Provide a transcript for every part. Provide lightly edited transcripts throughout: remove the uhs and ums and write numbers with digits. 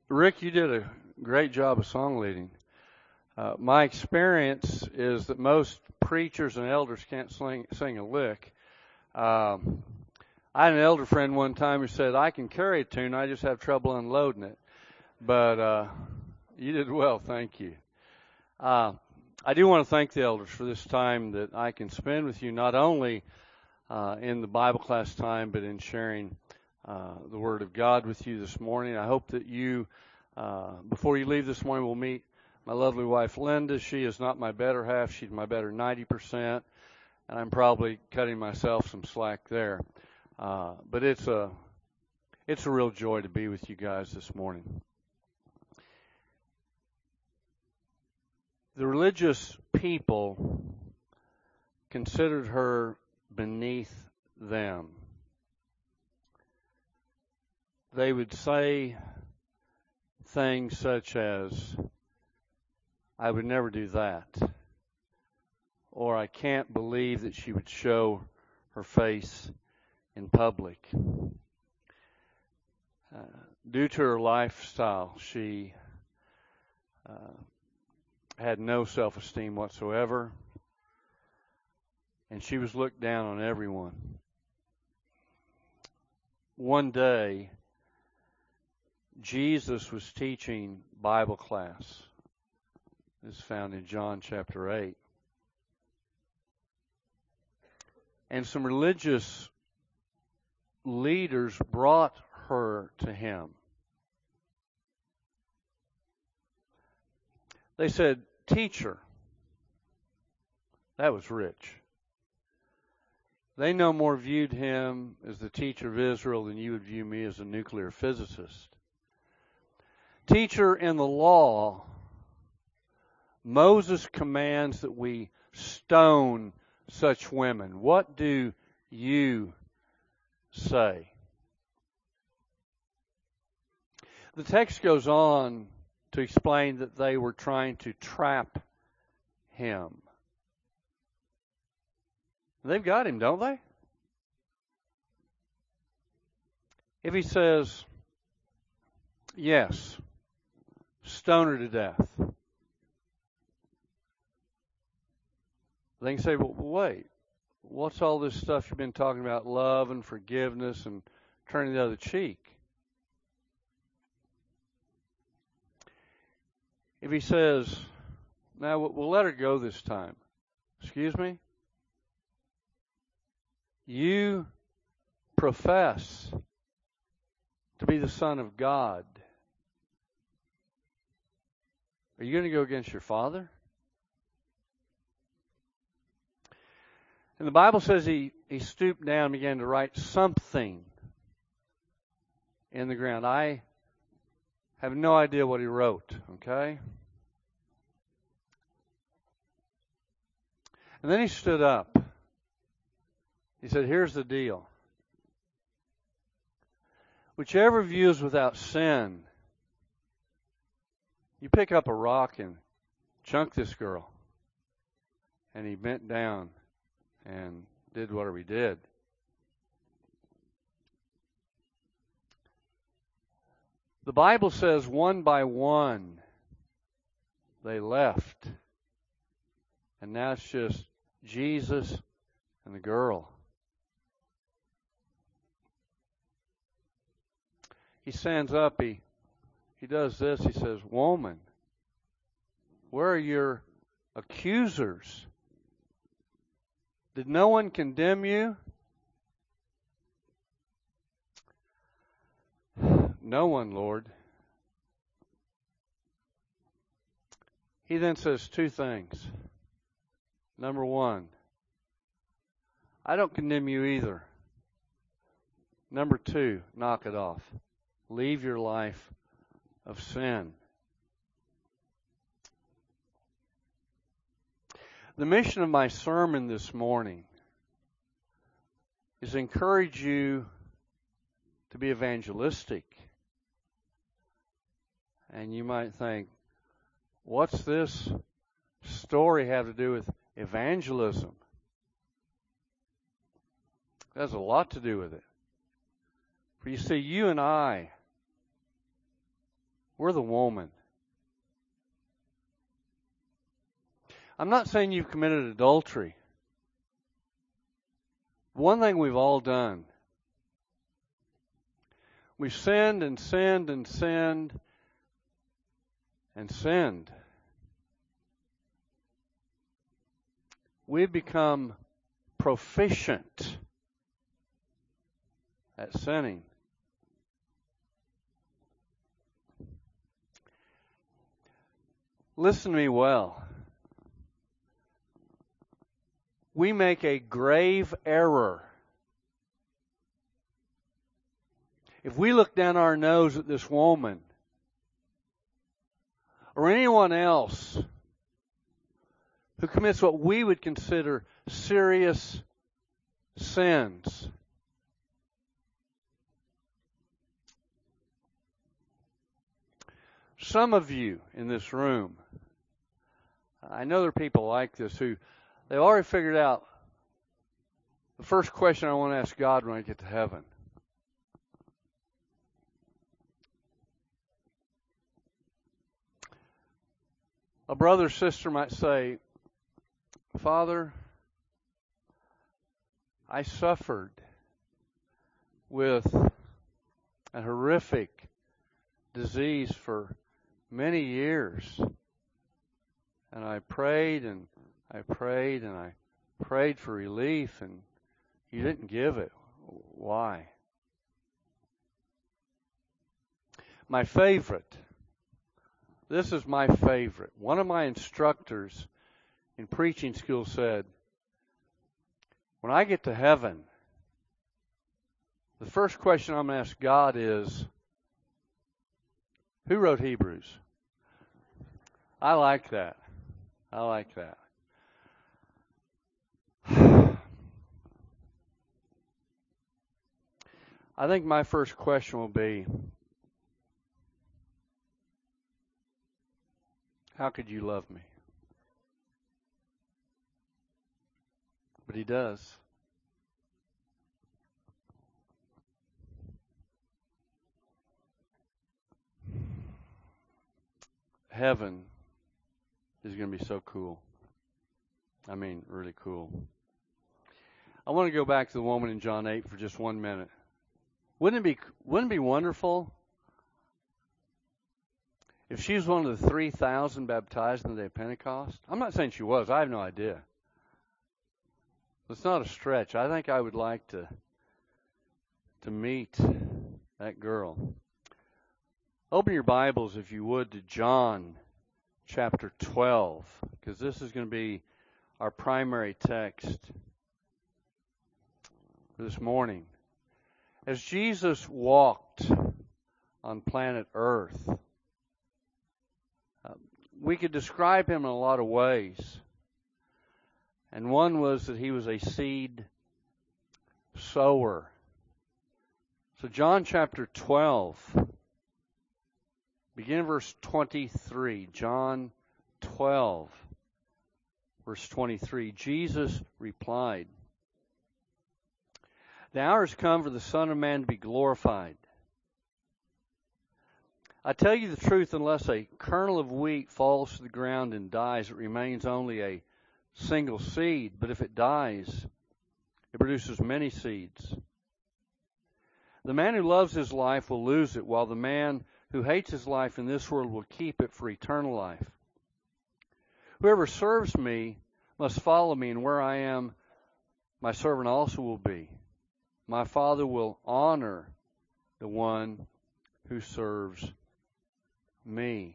Rick, you did a great job of song leading. My experience is that most preachers and elders can't sing a lick. I had an elder friend one time who said, I can carry a tune, I just have trouble unloading it. But you did well, thank you. I do want to thank the elders for this time that I can spend with you, not only in the Bible class time, but in sharing the Word of God with you this morning. I hope that you, before you leave this morning, will meet my lovely wife, Linda. She is not my better half. She's my better 90%, and I'm probably cutting myself some slack there. But it's a real joy to be with you guys this morning. The religious people considered her beneath them. They would say things such as, I would never do that, or I can't believe that she would show her face in public. Due to her lifestyle, she had no self-esteem whatsoever, and she was looked down on everyone. One day, Jesus was teaching Bible class. This is found in John chapter 8. And some religious leaders brought her to him. They said, Teacher. That was rich. They no more viewed him as the teacher of Israel than you would view me as a nuclear physicist. Teacher, in the law, Moses commands that we stone such women. What do you say? The text goes on to explain that they were trying to trap him. They've got him, don't they? If he says, yes, stone her to death, they can say, well, wait, what's all this stuff you've been talking about, love and forgiveness and turning the other cheek? If he says, now we'll let her go this time. Excuse me? You profess to be the Son of God. Are you going to go against your Father? And the Bible says he stooped down and began to write something in the ground. I have no idea what he wrote, okay? And then he stood up. He said, here's the deal. Whichever of you is without sin, you pick up a rock and chunk this girl. And he bent down and did whatever he did. The Bible says one by one they left. And now it's just Jesus and the girl. He stands up, he does this, he says, woman, where are your accusers? Did no one condemn you? No one, Lord. He then says two things. Number one, I don't condemn you either. Number two, knock it off. Leave your life of sin. The mission of my sermon this morning is to encourage you to be evangelistic. And you might think, what's this story have to do with evangelism? It has a lot to do with it. For you see, you and I, We're the woman. I'm not saying you've committed adultery. One thing we've all done. We've sinned and sinned and sinned and sinned. We've become proficient at sinning. Listen to me well. We make a grave error if we look down our nose at this woman or anyone else who commits what we would consider serious sins. Some of you in this room, I know there are people like this who they've already figured out the first question I want to ask God when I get to heaven. A brother or sister might say, Father, I suffered with a horrific disease for many years. And I prayed and I prayed and I prayed for relief, and you didn't give it. Why? My favorite. This is my favorite. One of my instructors in preaching school said, when I get to heaven, the first question I'm going to ask God is, who wrote Hebrews? I like that. I like that. I think my first question will be, how could you love me? But He does. Heaven is going to be so cool. I mean, really cool. I want to go back to the woman in John 8 for just 1 minute. Wouldn't it be wonderful if she was one of the 3,000 baptized on the day of Pentecost? I'm not saying she was. I have no idea. It's not a stretch. I think I would like to meet that girl. Open your Bibles, if you would, to John chapter 12, because this is going to be our primary text for this morning. As Jesus walked on planet Earth, we could describe him in a lot of ways. And one was that he was a seed sower. So John chapter 12, begin verse 23. John 12, verse 23. Jesus replied, "The hour has come for the Son of Man to be glorified. I tell you the truth, unless a kernel of wheat falls to the ground and dies, it remains only a single seed. But if it dies, it produces many seeds. The man who loves his life will lose it, while the man who hates his life in this world will keep it for eternal life. Whoever serves me must follow me, and where I am, my servant also will be. My Father will honor the one who serves me."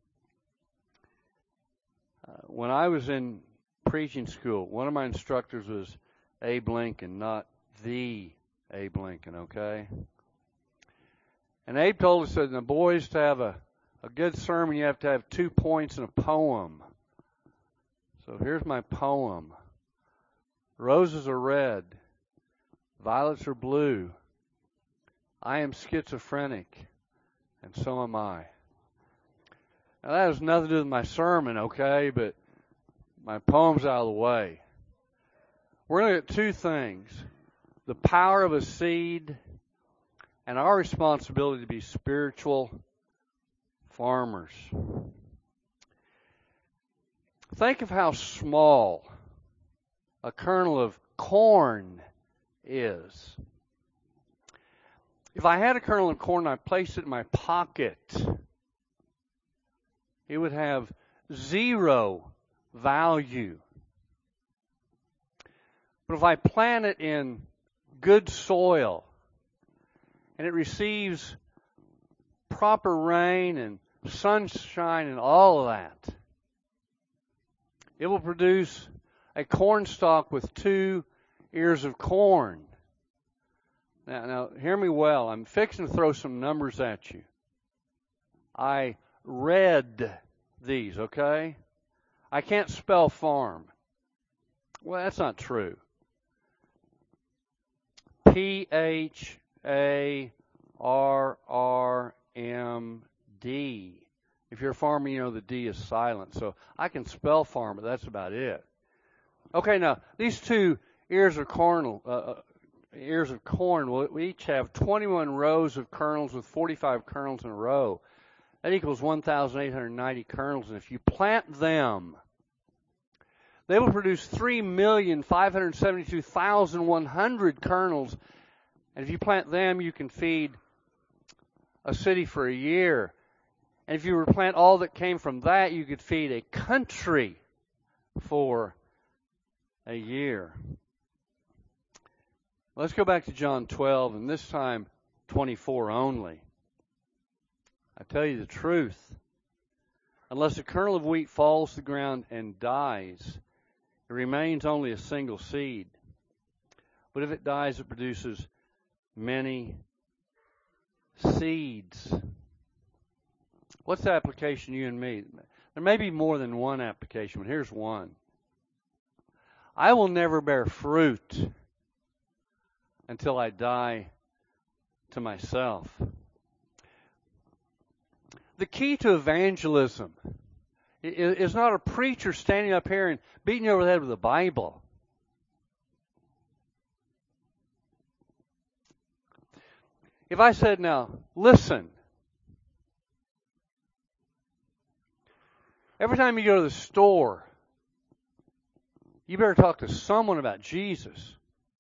When I was in preaching school, one of my instructors was Abe Lincoln, not the Abe Lincoln, okay? And Abe told us that the boys, to have a good sermon, you have to have 2 points in a poem. So here's my poem. Roses are red. Violets are blue. I am schizophrenic, and so am I. Now, that has nothing to do with my sermon, okay, but my poem's out of the way. We're going to look at 2 things: the power of a seed and our responsibility to be spiritual farmers. Think of how small a kernel of corn is. If I had a kernel of corn and I placed it in my pocket, it would have zero value. But if I plant it in good soil and it receives proper rain and sunshine and all of that, it will produce a corn stalk with 2 ears of corn. Now, hear me well. I'm fixing to throw some numbers at you. I read these, okay? I can't spell farm. Well, that's not true. P-H-A-R-R-M-D. If you're a farmer, you know the D is silent. So I can spell farm, but that's about it. Okay, now, these 2 ears of corn, will each have 21 rows of kernels with 45 kernels in a row. That equals 1,890 kernels. And if you plant them, they will produce 3,572,100 kernels. And if you plant them, you can feed a city for a year. And if you were to plant all that came from that, you could feed a country for a year. Let's go back to John 12, and this time 24 only. I tell you the truth. Unless a kernel of wheat falls to the ground and dies, it remains only a single seed. But if it dies, it produces many seeds. What's the application, you and me? There may be more than one application, but here's one. I will never bear fruit until I die to myself. The key to evangelism is not a preacher standing up here and beating you over the head with the Bible. If I said, now, listen, every time you go to the store, you better talk to someone about Jesus.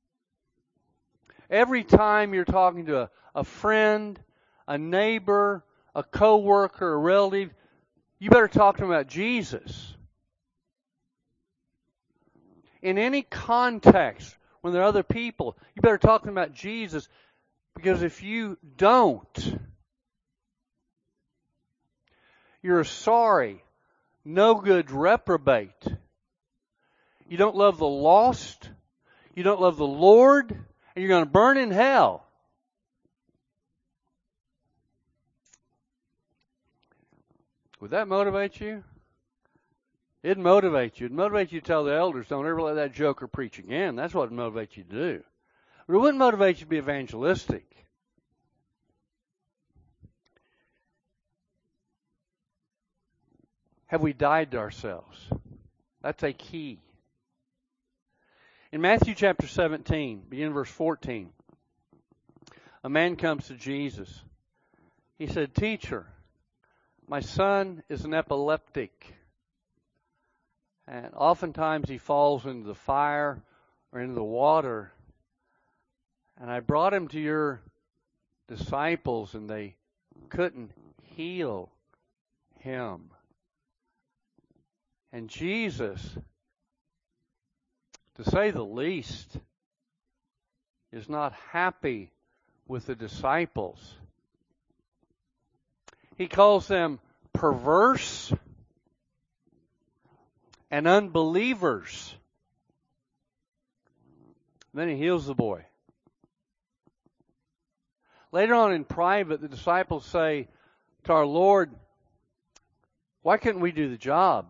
Every time you're talking to a friend, a neighbor, a coworker, a relative, you better talk to them about Jesus. In any context, when there are other people, you better talk to them about Jesus, because if you don't, you're a sorry, no good reprobate. You don't love the lost, you don't love the Lord, and you're going to burn in hell. Would that motivate you? It'd motivate you. It'd motivate you to tell the elders, don't ever let that joker preach again. That's what would motivate you to do. But it wouldn't motivate you to be evangelistic. Have we died to ourselves? That's a key. In Matthew chapter 17, beginning verse 14, a man comes to Jesus. He said, "Teacher, my son is an epileptic, and oftentimes he falls into the fire or into the water, and I brought him to your disciples, and they couldn't heal him." And Jesus, to say the least, is not happy with the disciples. He calls them perverse and unbelievers. Then he heals the boy. Later on in private, the disciples say to our Lord, "Why couldn't we do the job?"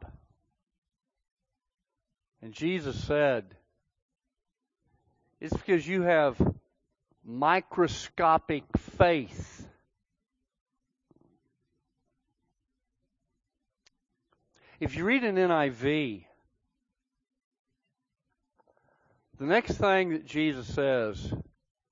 And Jesus said, "It's because you have microscopic faith." If you read an NIV, the next thing that Jesus says,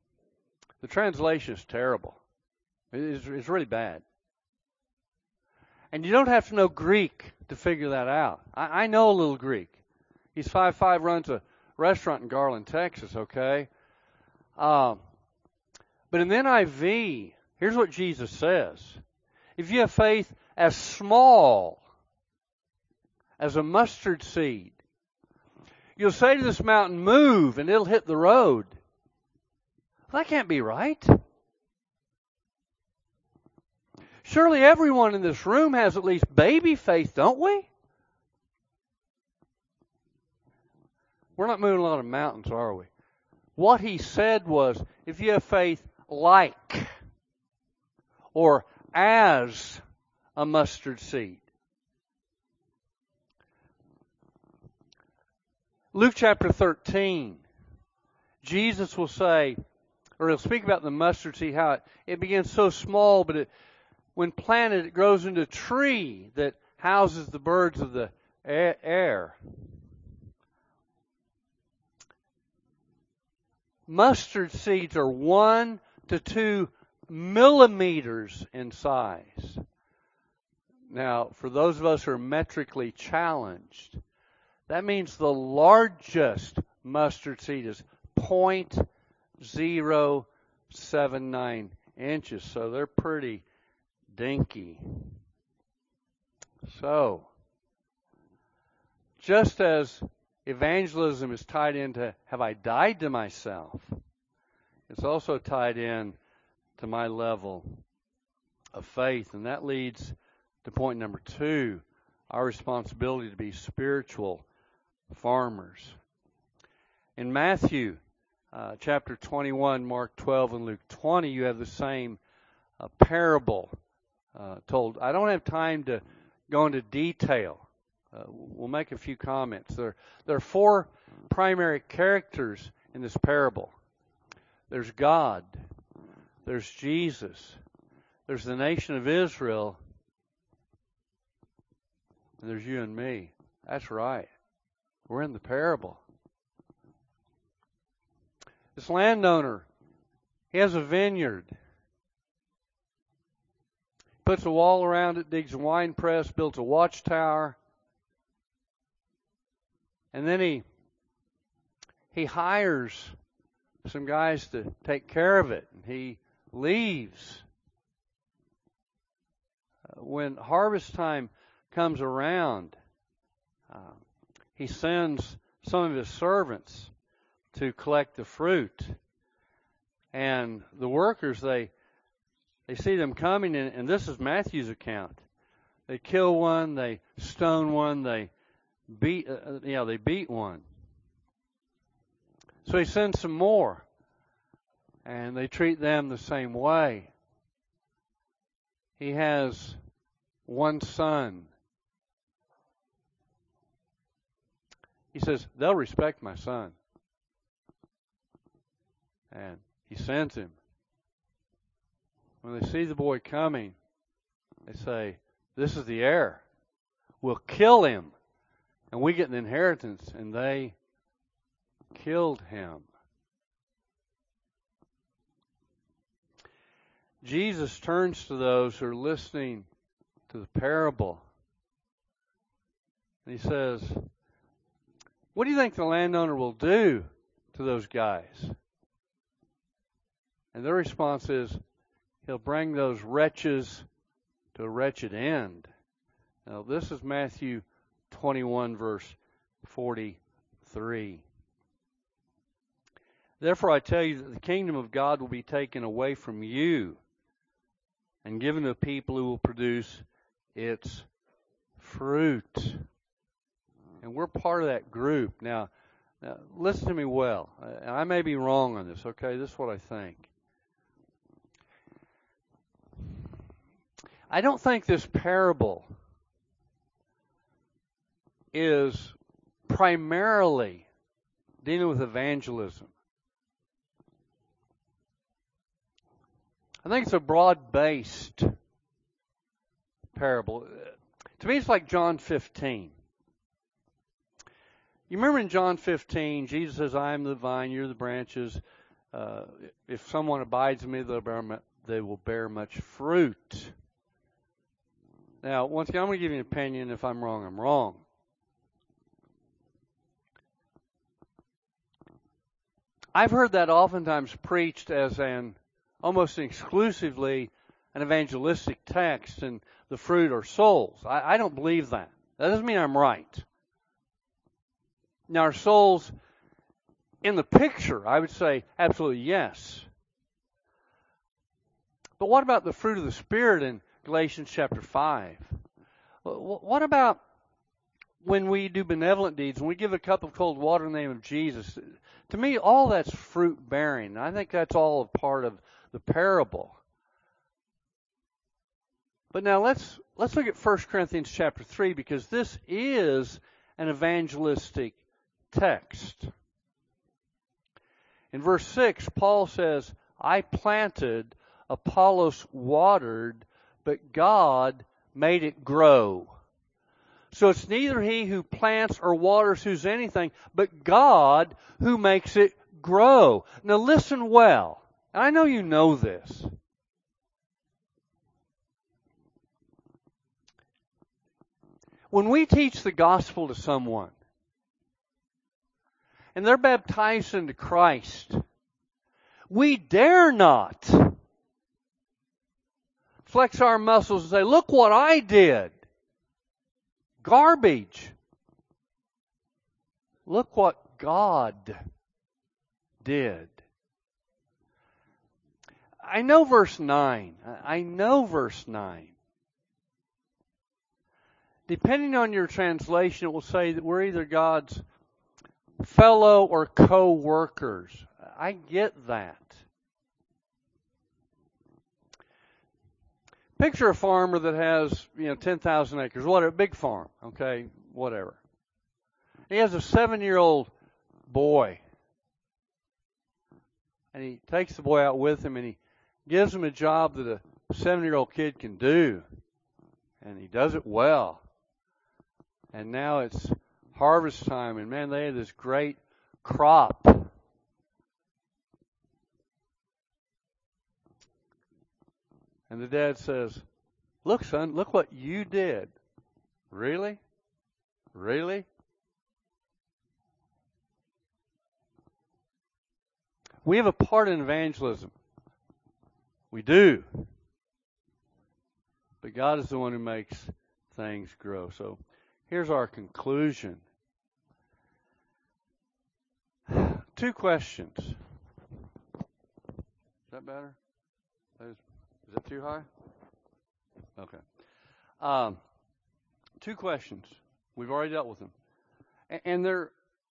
the translation is terrible. It's really bad. And you don't have to know Greek to figure that out. I know a little Greek. He's 5'5", runs a restaurant in Garland, Texas, okay? But in the NIV, here's what Jesus says. If you have faith as small as a mustard seed, you'll say to this mountain, move, and it'll hit the road. Well, that can't be right. Surely everyone in this room has at least baby faith, don't we? We're not moving a lot of mountains, are we? What he said was, if you have faith like or as a mustard seed. Luke chapter 13, Jesus will say, or he'll speak about the mustard seed, how it begins so small, but when planted, it grows into a tree that houses the birds of the air. Mustard seeds are 1 to 2 millimeters in size. Now, for those of us who are metrically challenged, that means the largest mustard seed is 0.079 inches. So they're pretty dinky. So, just as evangelism is tied into have I died to myself, it's also tied in to my level of faith. And that leads to point number 2, our responsibility to be spiritual farmers. In Matthew chapter 21, Mark 12, and Luke 20, you have the same parable told. I don't have time to go into detail. We'll make a few comments. There are 4 primary characters in this parable. There's God. There's Jesus. There's the nation of Israel. And there's you and me. That's right. We're in the parable. This landowner, he has a vineyard. Puts a wall around it, digs a wine press, builds a watchtower. And then he hires some guys to take care of it. He leaves. When harvest time comes around, he sends some of his servants to collect the fruit. And the workers, they see them coming, and this is Matthew's account. They kill one, they stone one, they beat one. So he sends some more, and they treat them the same way. He has one son. He says, they'll respect my son. And he sends him. When they see the boy coming, they say, this is the heir. We'll kill him, and we get an inheritance. And they killed him. Jesus turns to those who are listening to the parable. And he says, what do you think the landowner will do to those guys? And their response is, he'll bring those wretches to a wretched end. Now, this is Matthew 21, verse 43. Therefore, I tell you that the kingdom of God will be taken away from you and given to people who will produce its fruit. And we're part of that group. Now listen to me well. I may be wrong on this, okay? This is what I think. I don't think this parable is primarily dealing with evangelism. I think it's a broad-based parable. To me, it's like John 15. You remember in John 15, Jesus says, I am the vine, you're the branches. If someone abides in me, they will bear much fruit. Now, once again, I'm going to give you an opinion. If I'm wrong, I'm wrong. I've heard that oftentimes preached as almost exclusively an evangelistic text, and the fruit are souls. I don't believe that. That doesn't mean I'm right. Now, are souls in the picture? I would say absolutely yes. But what about the fruit of the Spirit in Galatians chapter 5? What about when we do benevolent deeds, when we give a cup of cold water in the name of Jesus? To me, all that's fruit bearing. I think that's all a part of the parable. But now let's look at 1 Corinthians chapter 3, because this is an evangelistic text. In verse 6, Paul says, I planted, Apollos watered, but God made it grow. So it's neither he who plants or waters who's anything, but God who makes it grow. Now listen well. And I know you know this. When we teach the gospel to someone, and they're baptized into Christ, we dare not flex our muscles and say, look what I did. Garbage. Look what God did. I know verse 9. Depending on your translation, it will say that we're either God's fellow or co-workers. I get that. Picture a farmer that has, 10,000 acres, whatever, big farm, okay, whatever. He has a 7-year-old boy. And he takes the boy out with him and he gives him a job that a 7-year-old kid can do. And he does it well. And now it's harvest time, and man, they have this great crop. And the dad says, look, son, look what you did. Really? Really? We have a part in evangelism. We do. But God is the one who makes things grow. So here's our conclusion. 2 questions. Is that better? Is that too high? Okay. 2 questions. We've already dealt with them. And they're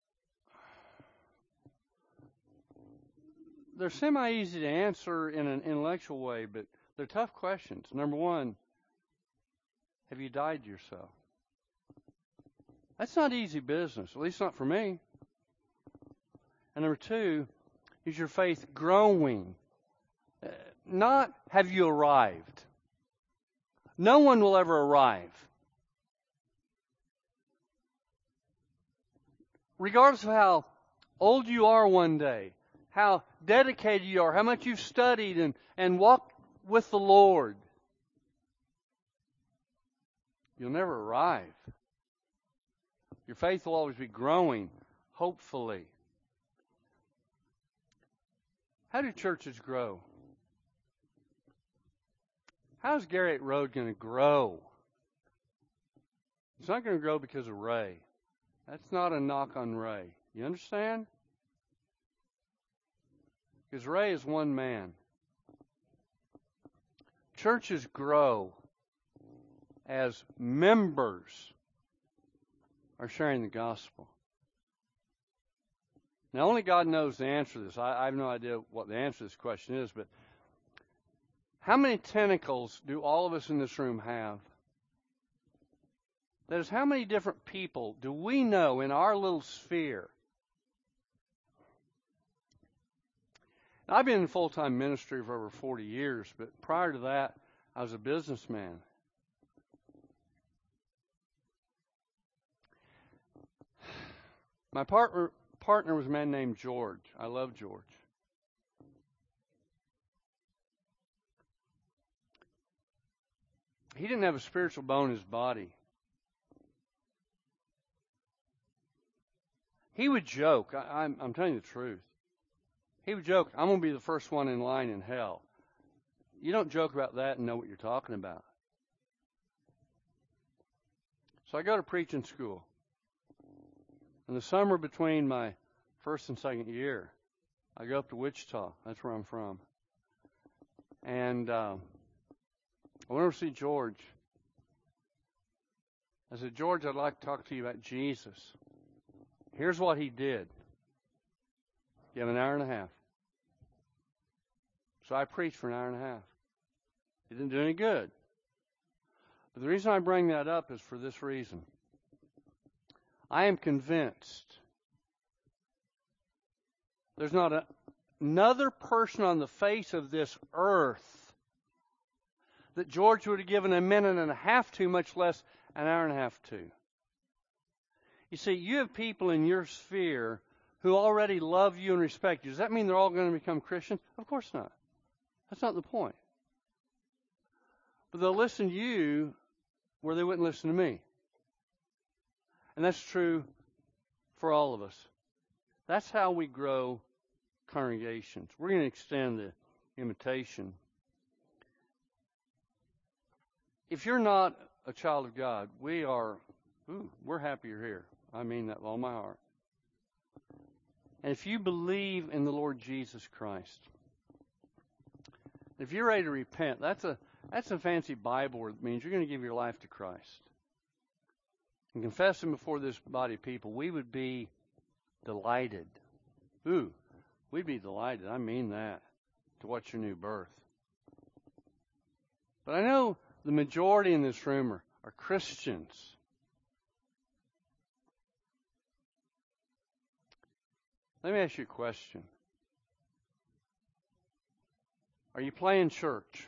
semi-easy to answer in an intellectual way, but they're tough questions. Number 1, have you died to yourself? That's not easy business, at least not for me. And number 2, is your faith growing? Not have you arrived. No one will ever arrive. Regardless of how old you are one day, how dedicated you are, how much you've studied and walked with the Lord, you'll never arrive. Your faith will always be growing, hopefully. How do churches grow? How's Garrett Road going to grow? It's not going to grow because of Ray. That's not a knock on Ray. You understand? Because Ray is one man. Churches grow as members are sharing the gospel. Now, only God knows the answer to this. I have no idea what the answer to this question is, but how many tentacles do all of us in this room have? That is, how many different people do we know in our little sphere? Now, I've been in full-time ministry for over 40 years, but prior to that, I was a businessman. My partner was a man named George. I love George. he didn't have a spiritual bone in his body. He would joke. I'm telling you the truth. He would joke, I'm going to be the first one in line in hell. You don't joke about that and know what you're talking about. So I go to preaching school. In the summer between my first and second year, I go up to Wichita. That's where I'm from. And I went over to see George. I said, George, I'd like to talk to you about Jesus. Here's what he did. You have an hour and a half. So I preached for an hour and a half. It didn't do any good. But the reason I bring that up is for this reason. I am convinced there's not another person on the face of this earth that George would have given a minute and a half to, much less an hour and a half to. You see, you have people in your sphere who already love you and respect you. Does that mean they're all going to become Christians? Of course not. That's not the point. But they'll listen to you where they wouldn't listen to me. And that's true for all of us. That's how we grow congregations. We're going to extend the invitation. If you're not a child of God, we're happy you're here. I mean that with all my heart. And if you believe in the Lord Jesus Christ, if you're ready to repent, that's a fancy Bible word that means you're going to give your life to Christ and confess Him before this body of people, we would be delighted. We'd be delighted. I mean that, to watch your new birth. But I know the majority in this room are Christians. Let me ask you a question. Are you playing church?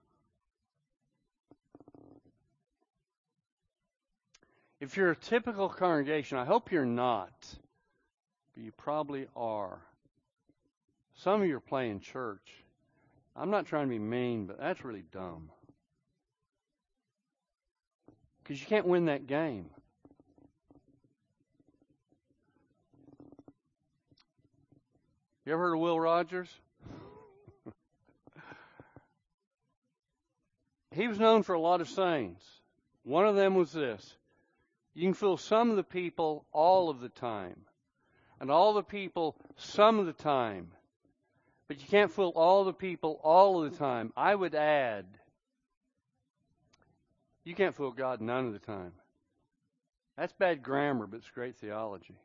If you're a typical congregation, I hope you're not, but you probably are. Some of you are playing church. I'm not trying to be mean, but that's really dumb. Because you can't win that game. You ever heard of Will Rogers? He was known for a lot of sayings. One of them was this: you can fool some of the people all of the time, and all the people some of the time, but you can't fool all the people all of the time. I would add, you can't fool God none of the time. That's bad grammar, but it's great theology.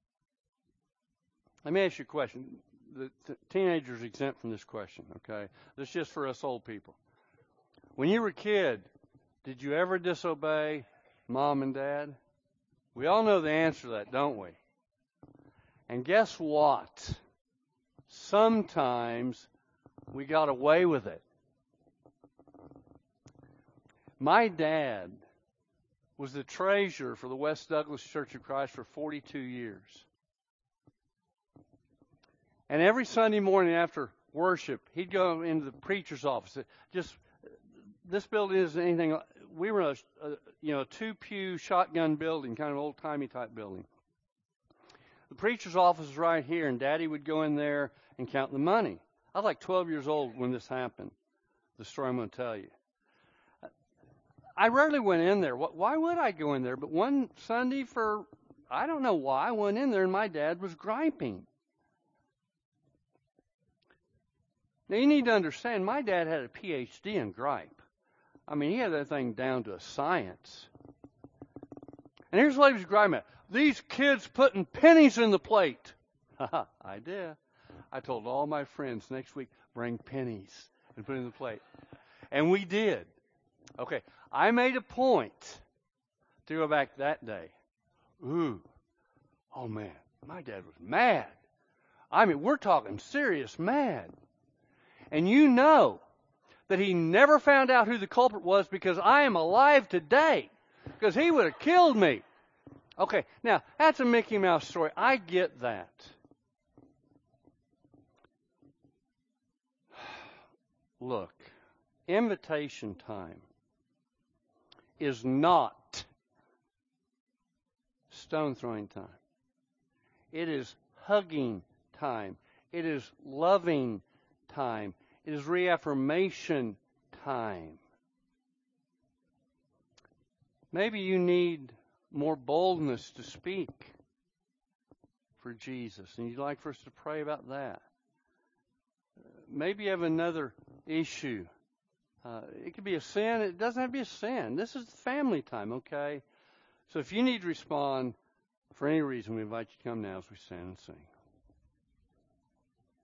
Let me ask you a question. The teenagers are exempt from this question, okay? This is just for us old people. When you were a kid, did you ever disobey mom and dad? We all know the answer to that, don't we? And guess what? Sometimes we got away with it. My dad was the treasurer for the West Douglas Church of Christ for 42 years. And every Sunday morning after worship, he'd go into the preacher's office. This building isn't anything. We were a two-pew shotgun building, kind of old-timey type building. The preacher's office is right here, and Daddy would go in there and count the money. I was like 12 years old when this happened, the story I'm going to tell you. I rarely went in there. Why would I go in there? But one Sunday I don't know why, I went in there, and my dad was griping. Now, you need to understand, my dad had a Ph.D. in gripe. I mean, he had that thing down to a science. And here's what he was griping at. These kids putting pennies in the plate. I did. I told all my friends next week, bring pennies and put in the plate. And we did. Okay, I made a point to go back that day. Oh man, my dad was mad. I mean, we're talking serious mad. And you know that he never found out who the culprit was because I am alive today. Because he would have killed me. Okay, now, that's a Mickey Mouse story. I get that. Look, invitation time. is not stone throwing time. It is hugging time. It is loving time. It is reaffirmation time. Maybe you need more boldness to speak for Jesus, and you'd like for us to pray about that. Maybe you have another issue. It could be a sin. It doesn't have to be a sin. This is family time, okay? So if you need to respond for any reason, we invite you to come now as we stand and sing.